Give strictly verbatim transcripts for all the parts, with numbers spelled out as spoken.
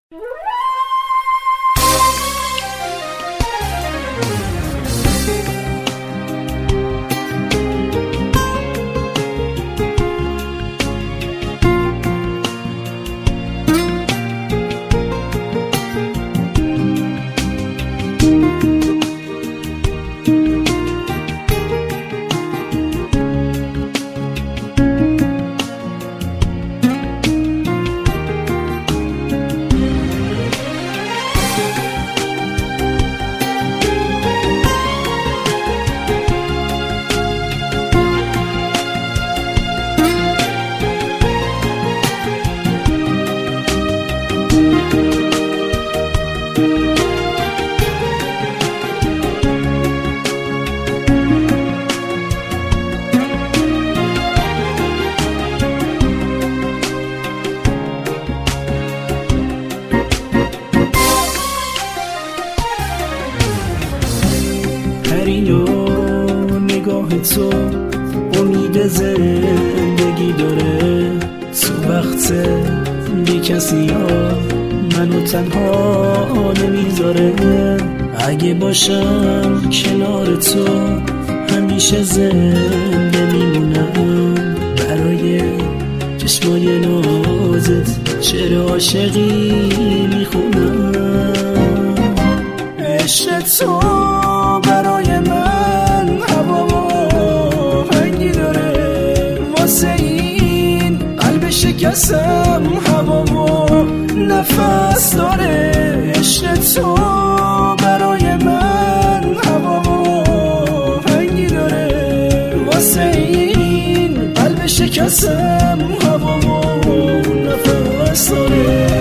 پرینو نگاه تو امید زندگی داره، تو وقت بی کسی ها منو تنها نمیذاره. اگه باشم کنار تو همیشه زنده میمونم، برای چشمای نازت شعر عاشقی میخونم. عشق تو برای من هوا و هنگی داره، واسه این قلب شکستم هوا و نفس داره. عشق تو برای من هوا و هنگی داره، واسه این قلب شکستم هوا و نفس داره.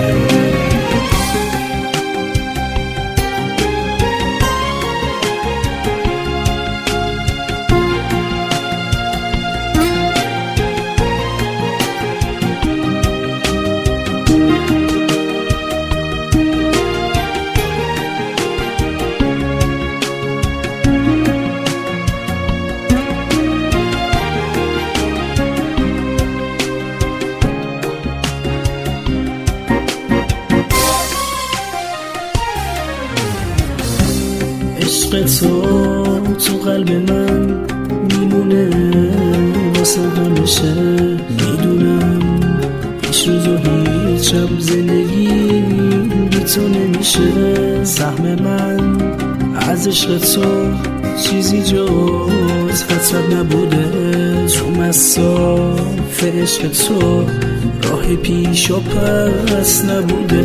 عشق تو تو قلب من میمونه واسه همیشه. میدونم هیچ روز و هیچ شب زندگی بی تو نمیشه. سهم من از عشق تو چیزی جز حسرت نبوده، تو مصاف عشق تو راه پیش و پس نبوده.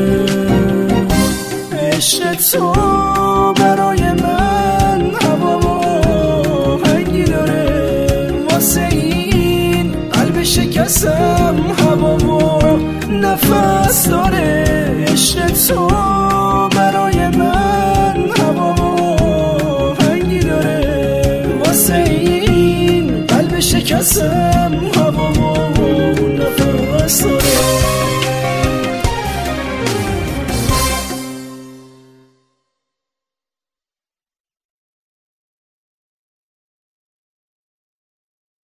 عشق تو برای من هوا و هنگی داره، واسه این قلب شکستم هوا و نفس داره. عشق تو برای من هوا و هنگی داره، واسه این قلب شکستم هوا و نفس داره.